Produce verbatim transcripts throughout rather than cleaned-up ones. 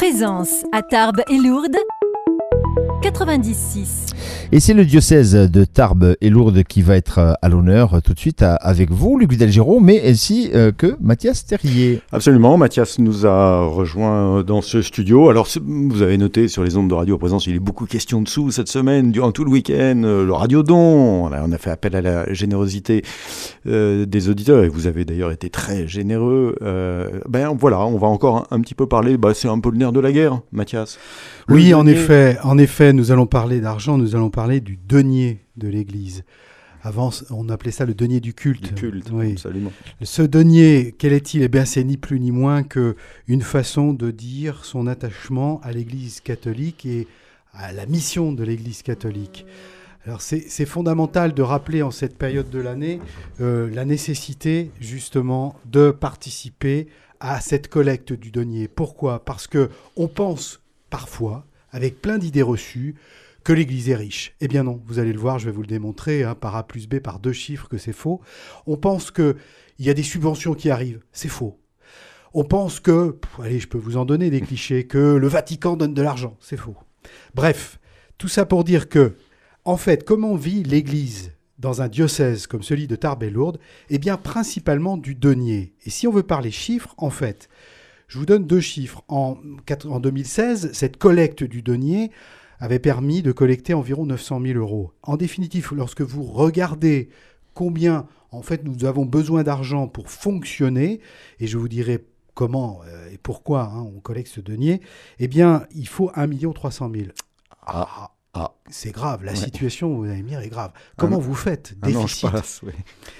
Présence à Tarbes et Lourdes, quatre-vingt-dix-six. Et c'est le diocèse de Tarbes et Lourdes qui va être à l'honneur tout de suite avec vous, Luc Delgiraud, mais ainsi que Mathias Terrier. Absolument, Mathias nous a rejoint dans ce studio. Alors, vous avez noté sur les ondes de Radio Présence, il est beaucoup question de sous cette semaine, durant tout le week-end, le radiodon. On a, on a fait appel à la générosité euh, des auditeurs, et vous avez d'ailleurs été très généreux. Euh, ben voilà, on va encore un, un petit peu parler, bah, c'est un peu le nerf de la guerre, Mathias. Le oui, en denier... effet, en effet, nous allons parler d'argent, nous allons parler du denier de l'Église. Avant, on appelait ça le denier du culte. Du culte, oui. Absolument. Ce denier, quel est-il ? Eh bien, c'est ni plus ni moins qu'une façon de dire son attachement à l'Église catholique et à la mission de l'Église catholique. Alors, c'est, c'est fondamental de rappeler en cette période de l'année euh, la nécessité, justement, de participer à cette collecte du denier. Pourquoi ? Parce qu'on pense parfois, avec plein d'idées reçues, que l'Église est riche. Eh bien non, vous allez le voir, je vais vous le démontrer, hein, par A plus B, par deux chiffres, que c'est faux. On pense qu'il y a des subventions qui arrivent, c'est faux. On pense que, pff, allez, je peux vous en donner des clichés, que le Vatican donne de l'argent, c'est faux. Bref, tout ça pour dire que, en fait, comment vit l'Église dans un diocèse comme celui de Tarbes et Lourdes ? Eh bien, principalement du denier. Et si on veut parler chiffres, en fait, je vous donne deux chiffres. En, en deux mille seize, cette collecte du denier avait permis de collecter environ neuf cent mille euros. En définitive, lorsque vous regardez combien, en fait, nous avons besoin d'argent pour fonctionner, et je vous dirai comment euh, et pourquoi hein, on collecte ce denier, eh bien, il faut un million trois cent mille. Ah, ah, c'est grave, la ouais. situation, vous allez me dire, est grave. Comment un, vous faites ? Déficit. Passe, oui.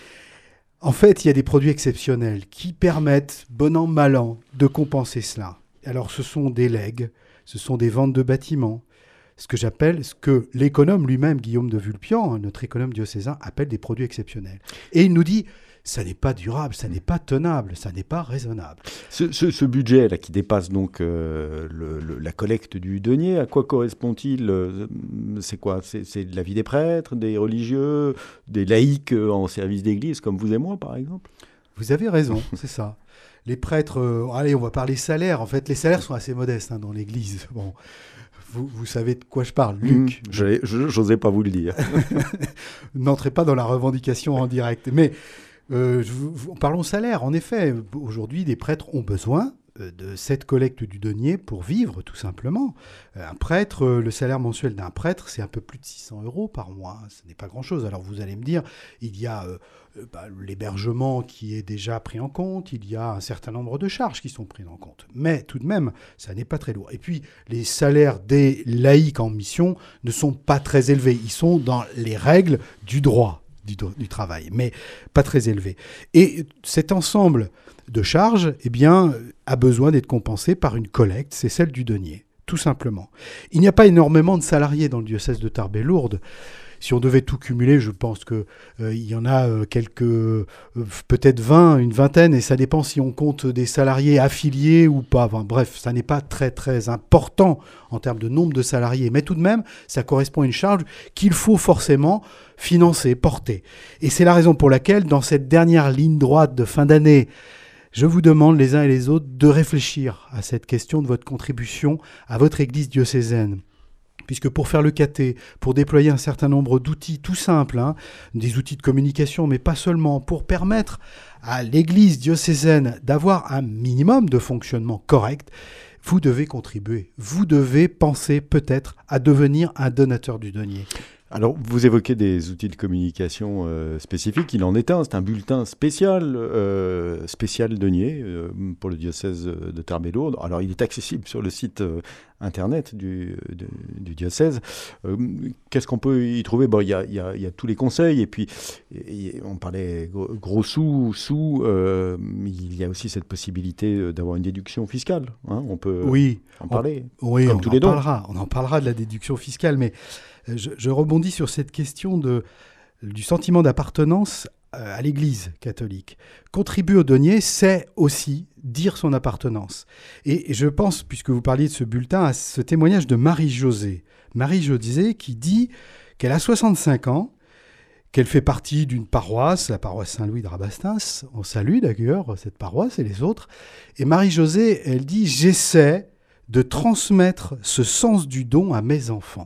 En fait, il y a des produits exceptionnels qui permettent, bon an, mal an, de compenser cela. Alors, ce sont des legs, ce sont des ventes de bâtiments, ce que j'appelle, ce que l'économe lui-même, Guillaume de Vulpian, notre économe diocésain, appelle des produits exceptionnels. Et il nous dit, ça n'est pas durable, ça n'est pas tenable, ça n'est pas raisonnable. Ce, ce, ce budget là qui dépasse donc euh, le, le, la collecte du denier, à quoi correspond-il ? C'est quoi ? c'est, c'est de la vie des prêtres, des religieux, des laïcs en service d'église, comme vous et moi, par exemple ? Vous avez raison, c'est ça. Les prêtres, euh, allez, on va parler salaire. En fait, les salaires sont assez modestes hein, dans l'église. Bon. Vous, vous savez de quoi je parle, Luc. Mmh, je, je, j'osais pas vous le dire. N'entrez pas dans la revendication en direct. Mais euh, je, parlons salaire. En effet, aujourd'hui, des prêtres ont besoin de cette collecte du denier pour vivre, tout simplement. Un prêtre, le salaire mensuel d'un prêtre, c'est un peu plus de six cents euros par mois. Ce n'est pas grand-chose. Alors vous allez me dire, il y a euh, bah, l'hébergement qui est déjà pris en compte, il y a un certain nombre de charges qui sont prises en compte. Mais tout de même, ça n'est pas très lourd. Et puis, les salaires des laïcs en mission ne sont pas très élevés. Ils sont dans les règles du droit du, du travail, mais pas très élevés. Et cet ensemble de charges, eh bien, a besoin d'être compensé par une collecte, c'est celle du denier, tout simplement. Il n'y a pas énormément de salariés dans le diocèse de Tarbes et Lourdes. Si on devait tout cumuler, je pense qu'il euh, y en a euh, quelques, euh, peut-être vingt, une vingtaine, et ça dépend si on compte des salariés affiliés ou pas. Enfin, bref, ça n'est pas très très important en termes de nombre de salariés, mais tout de même, ça correspond à une charge qu'il faut forcément financer, porter. Et c'est la raison pour laquelle, dans cette dernière ligne droite de fin d'année, je vous demande les uns et les autres de réfléchir à cette question de votre contribution à votre église diocésaine. Puisque pour faire le caté, pour déployer un certain nombre d'outils tout simples, hein, des outils de communication, mais pas seulement, pour permettre à l'église diocésaine d'avoir un minimum de fonctionnement correct, vous devez contribuer. Vous devez penser peut-être à devenir un donateur du denier. Alors, vous évoquez des outils de communication euh, spécifiques. Il en est un, c'est un bulletin spécial, euh, spécial denier euh, pour le diocèse de Tarbes et Lourdes. Alors, il est accessible sur le site euh, internet du, de, du diocèse. Euh, qu'est-ce qu'on peut y trouver ? Bon, il y a, il y a, il y a tous les conseils, et puis et on parlait gros, gros sous, sous. Euh, il y a aussi cette possibilité d'avoir une déduction fiscale. Hein, on peut oui, en parler. On, oui, comme on tous en les dons. parlera. On en parlera de la déduction fiscale, mais Je, je rebondis sur cette question de, du sentiment d'appartenance à l'Église catholique. Contribuer au denier, c'est aussi dire son appartenance. Et je pense, puisque vous parliez de ce bulletin, à ce témoignage de Marie-Josée. Marie-Josée qui dit qu'elle a soixante-cinq ans, qu'elle fait partie d'une paroisse, la paroisse Saint-Louis de Rabastens. On salue d'ailleurs cette paroisse et les autres. Et Marie-Josée, elle dit « J'essaie de transmettre ce sens du don à mes enfants.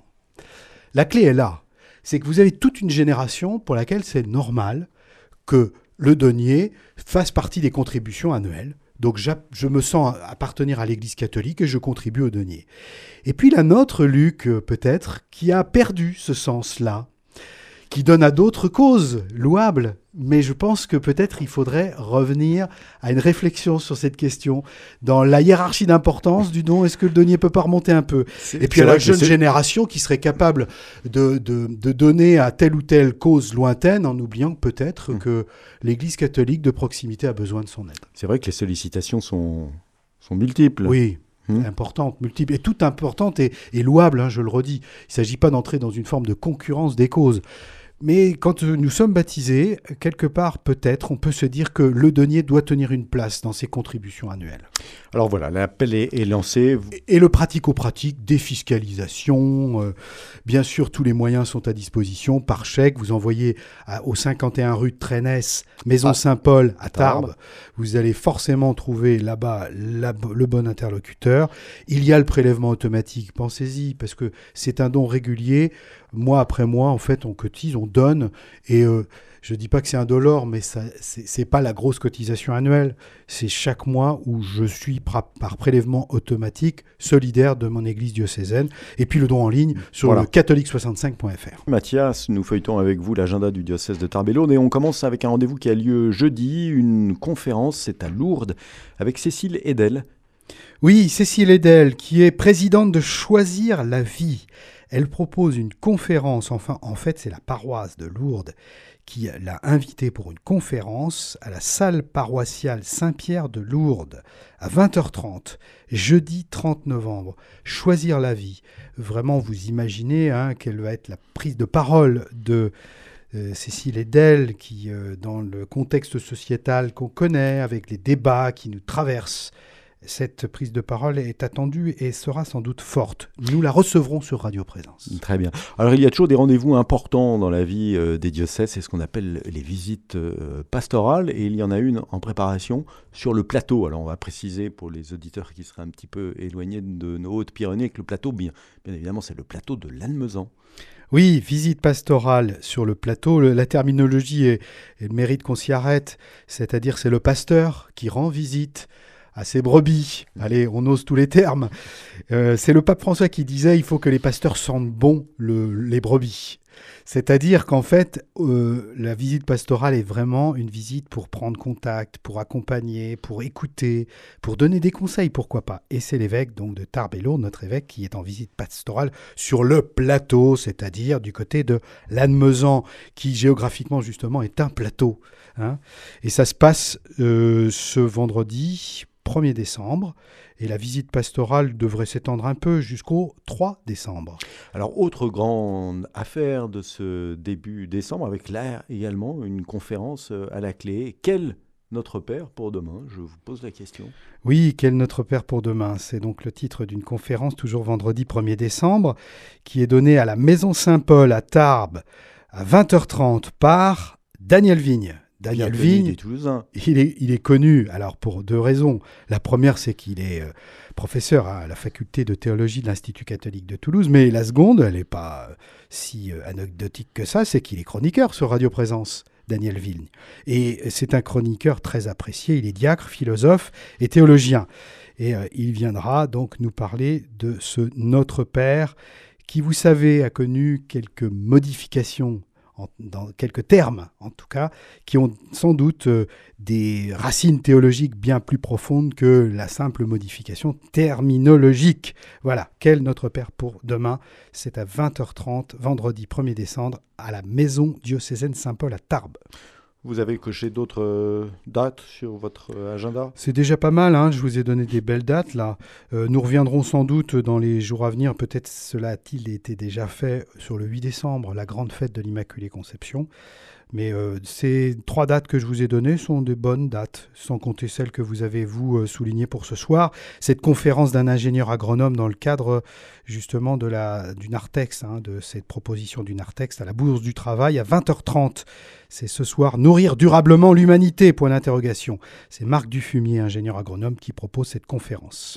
La clé est là. C'est que vous avez toute une génération pour laquelle c'est normal que le denier fasse partie des contributions annuelles. Donc je me sens appartenir à l'Église catholique et je contribue au denier. Et puis la nôtre, Luc, peut-être, qui a perdu ce sens-là, qui donne à d'autres causes louables. Mais je pense que peut-être il faudrait revenir à une réflexion sur cette question. Dans la hiérarchie d'importance du don, est-ce que le denier ne peut pas remonter un peu ? C'est, Et puis à la jeune génération qui serait capable de, de, de donner à telle ou telle cause lointaine en oubliant peut-être mmh. que l'Église catholique de proximité a besoin de son aide. C'est vrai que les sollicitations sont, sont multiples. Oui. Mmh. Importante, multiple, et toute importante et, et louable, hein, je le redis. Il ne s'agit pas d'entrer dans une forme de concurrence des causes. Mais quand nous sommes baptisés, quelque part, peut-être, on peut se dire que le denier doit tenir une place dans ses contributions annuelles. Alors voilà, l'appel est, est lancé. Et, et le pratico-pratique, défiscalisation, euh, bien sûr, tous les moyens sont à disposition par chèque. Vous envoyez à, au cinquante et un rue de Trénès, Maison ah, Saint-Paul à Tarbes. Tarbes. Vous allez forcément trouver là-bas la, le bon interlocuteur. Il y a le prélèvement automatique, pensez-y, parce que c'est un don régulier. Mois après mois, en fait, on cotise, on donne. Et euh, je ne dis pas que c'est indolore, mais ce n'est pas la grosse cotisation annuelle. C'est chaque mois où je suis par, par prélèvement automatique solidaire de mon église diocésaine. Et puis le don en ligne sur voilà. le catholique soixante-cinq point f r. Mathias, nous feuilletons avec vous l'agenda du diocèse de Tarbes-et-Lourdes. Et on commence avec un rendez-vous qui a lieu jeudi. Une conférence, c'est à Lourdes, avec Cécile Edel. Oui, Cécile Edel, qui est présidente de Choisir la vie. Elle propose une conférence, enfin en fait c'est la paroisse de Lourdes qui l'a invitée pour une conférence à la salle paroissiale Saint-Pierre de Lourdes à vingt heures trente, jeudi trente novembre. Choisir la vie. Vraiment vous imaginez hein, quelle va être la prise de parole de euh, Cécile Edel qui euh, dans le contexte sociétal qu'on connaît, avec les débats qui nous traversent, cette prise de parole est attendue et sera sans doute forte. Nous la recevrons sur Radio Présence. Très bien. Alors, il y a toujours des rendez-vous importants dans la vie euh, des diocèses. C'est ce qu'on appelle les visites euh, pastorales. Et il y en a une en préparation sur le plateau. Alors, on va préciser pour les auditeurs qui seraient un petit peu éloignés de nos Hautes-Pyrénées que le plateau, bien, bien évidemment, c'est le plateau de Lannemezan. Oui, visite pastorale sur le plateau. Le, la terminologie est, est le mérite qu'on s'y arrête. C'est-à-dire c'est le pasteur qui rend visite à ses brebis. Allez, on ose tous les termes. Euh, c'est le pape François qui disait il faut que les pasteurs sentent bon le, les brebis. C'est-à-dire qu'en fait, euh, la visite pastorale est vraiment une visite pour prendre contact, pour accompagner, pour écouter, pour donner des conseils, pourquoi pas. Et c'est l'évêque donc de Tarbes-et-Lourdes, notre évêque, qui est en visite pastorale sur le plateau, c'est-à-dire du côté de Lannemezan, qui géographiquement justement est un plateau. Hein. Et ça se passe euh, ce vendredi premier décembre, et la visite pastorale devrait s'étendre un peu jusqu'au trois décembre. Alors, autre grande affaire de ce début décembre, avec là également une conférence à la clé. Quel Notre Père pour demain ? Je vous pose la question. Oui, quel Notre Père pour demain ? C'est donc le titre d'une conférence, toujours vendredi premier décembre, qui est donnée à la Maison Saint-Paul à Tarbes à vingt heures trente par Daniel Vigne. Daniel Vigne, il est, il est connu alors pour deux raisons. La première, c'est qu'il est euh, professeur à la faculté de théologie de l'Institut catholique de Toulouse, mais la seconde, elle n'est pas euh, si euh, anecdotique que ça, c'est qu'il est chroniqueur sur Radio Présence, Daniel Vigne. Et c'est un chroniqueur très apprécié, il est diacre, philosophe et théologien. Et euh, il viendra donc nous parler de ce Notre Père qui, vous savez, a connu quelques modifications En, dans quelques termes, en tout cas, qui ont sans doute euh, des racines théologiques bien plus profondes que la simple modification terminologique. Voilà, quel Notre Père pour demain ? C'est à vingt heures trente, vendredi premier décembre, à la Maison diocésaine Saint-Paul à Tarbes. Vous avez coché d'autres euh, dates sur votre euh, agenda ? C'est déjà pas mal, hein, je vous ai donné des belles dates là. Euh, nous reviendrons sans doute dans les jours à venir, peut-être cela a-t-il été déjà fait sur le huit décembre, la grande fête de l'Immaculée Conception. Mais euh, ces trois dates que je vous ai données sont des bonnes dates, sans compter celles que vous avez, vous, euh, soulignées pour ce soir. Cette conférence d'un ingénieur agronome dans le cadre, justement, de la, du Nartex, hein, de cette proposition du Nartex à la Bourse du Travail à vingt heures trente. C'est ce soir, Nourrir durablement l'humanité, point d'interrogation. C'est Marc Dufumier, ingénieur agronome, qui propose cette conférence.